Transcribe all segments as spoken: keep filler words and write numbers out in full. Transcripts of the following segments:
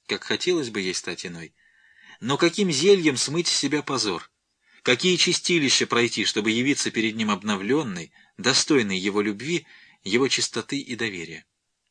как хотелось бы ей стать иной. Но каким зельем смыть с себя позор? Какие чистилища пройти, чтобы явиться перед ним обновленной, достойной его любви, его чистоты и доверия?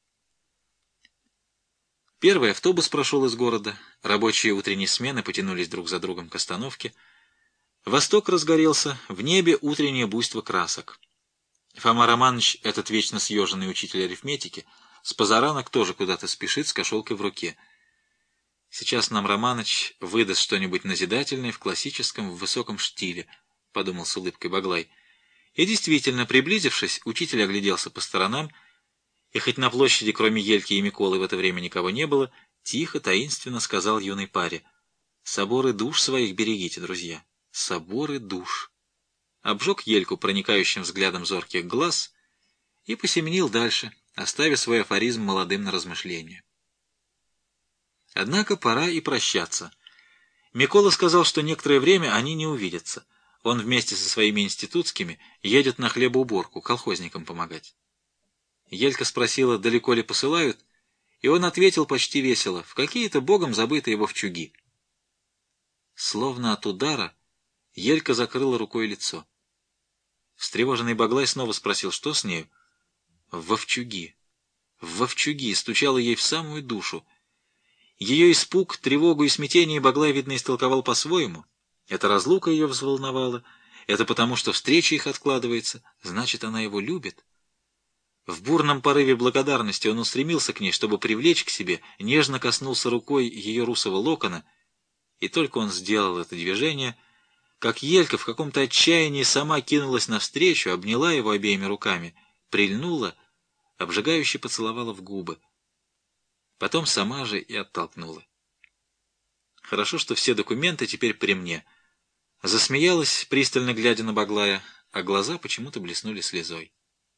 Первый автобус прошел из города, рабочие утренней смены потянулись друг за другом к остановке. Восток разгорелся, в небе утреннее буйство красок. Фома Романович, этот вечно съеженный учитель арифметики, с позаранок тоже куда-то спешит с кошелкой в руке. «Сейчас нам Романыч выдаст что-нибудь назидательное в классическом, в высоком штиле», — подумал с улыбкой Баглай. И действительно, приблизившись, учитель огляделся по сторонам, и хоть на площади, кроме Ельки и Миколы, в это время никого не было, тихо, таинственно сказал юной паре: «Соборы душ своих берегите, друзья, соборы душ». Обжег Ельку проникающим взглядом зорких глаз и посеменил дальше, оставив свой афоризм молодым на размышление. Однако пора и прощаться. Микола сказал, что некоторое время они не увидятся. Он вместе со своими институтскими едет на хлебоуборку, колхозникам помогать. Елька спросила, далеко ли посылают, и он ответил почти весело: в какие-то богом забытые Вовчуги. Словно от удара Елька закрыла рукой лицо. Встревоженный Баглай снова спросил, что с нею. В Вовчуги. В Вовчуги стучало ей в самую душу. Ее испуг, тревогу и смятение Баглай, видно, истолковал по-своему. Эта разлука ее взволновала. Это потому, что встреча их откладывается. Значит, она его любит. В бурном порыве благодарности он устремился к ней, чтобы привлечь к себе, нежно коснулся рукой ее русого локона, и только он сделал это движение, как Елька в каком-то отчаянии сама кинулась навстречу, обняла его обеими руками, прильнула, обжигающе поцеловала в губы. Потом сама же и оттолкнула. Хорошо, что все документы теперь при мне. Засмеялась, пристально глядя на Баглая, а глаза почему-то блеснули слезой.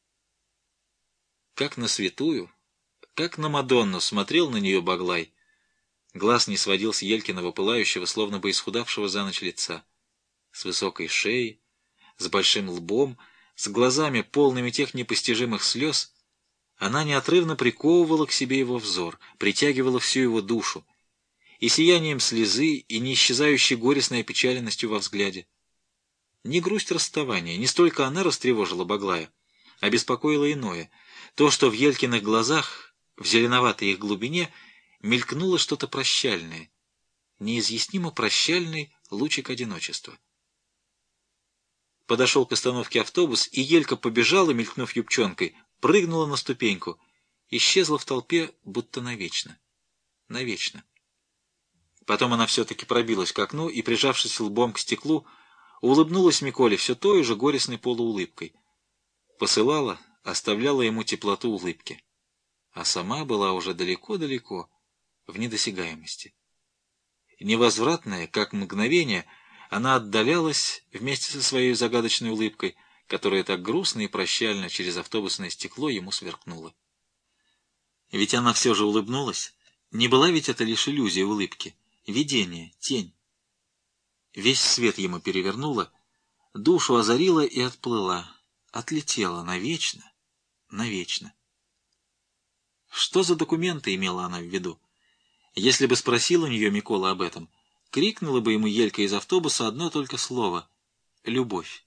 Как на святую, как на Мадонну смотрел на нее Баглай. Глаз не сводил с Елькиного пылающего, словно бы исхудавшего за ночь лица. С высокой шеей, с большим лбом, с глазами, полными тех непостижимых слез, она неотрывно приковывала к себе его взор, притягивала всю его душу, и сиянием слезы, и неисчезающей горестной опечаленностью во взгляде. Не грусть расставания, не столько она растревожила Баглая, а беспокоила иное — то, что в Елькиных глазах, в зеленоватой их глубине, мелькнуло что-то прощальное, неизъяснимо прощальный лучик одиночества. Подошел к остановке автобус, и Елька побежала, мелькнув юбчонкой, прыгнула на ступеньку, исчезла в толпе, будто навечно. Навечно. Потом она все-таки пробилась к окну и, прижавшись лбом к стеклу, улыбнулась Миколе все той же горестной полуулыбкой. Посылала, оставляла ему теплоту улыбки. А сама была уже далеко-далеко, в недосягаемости. Невозвратная, как мгновение, она отдалялась вместе со своей загадочной улыбкой, которая так грустно и прощально через автобусное стекло ему сверкнула. Ведь она все же улыбнулась. Не была ведь это лишь иллюзия улыбки, видение, тень. Весь свет ему перевернула, душу озарила и отплыла, отлетела навечно, навечно. Что за документы имела она в виду? Если бы спросил у нее Микола об этом, крикнула бы ему Елька из автобуса одно только слово — любовь.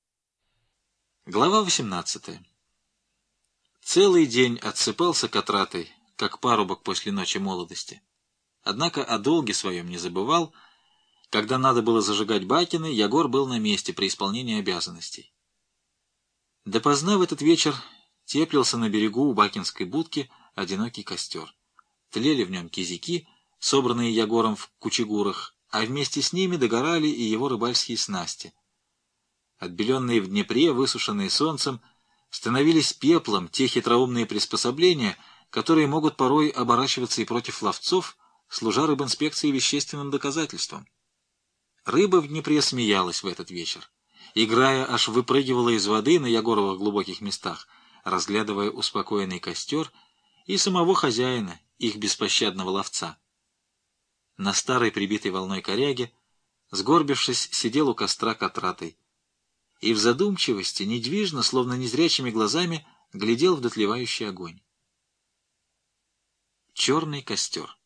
Глава восемнадцатая. Целый день отсыпался Катратой, как парубок после ночи молодости. Однако о долге своем не забывал. Когда надо было зажигать бакины, Ягор был на месте при исполнении обязанностей. Допоздна в этот вечер теплился на берегу у бакинской будки одинокий костер. Тлели в нем кизяки, собранные Ягором в кучегурах, а вместе с ними догорали и его рыбальские снасти. Отбеленные в Днепре, высушенные солнцем, становились пеплом те хитроумные приспособления, которые могут порой оборачиваться и против ловцов, служа рыбинспекции вещественным доказательством. Рыба в Днепре смеялась в этот вечер. Играя, аж выпрыгивала из воды на Ягоровых глубоких местах, разглядывая успокоенный костер и самого хозяина, их беспощадного ловца. На старой прибитой волной коряге, сгорбившись, сидел у костра Катратой и в задумчивости, недвижно, словно незрячими глазами, глядел в дотлевающий огонь. Черный костер.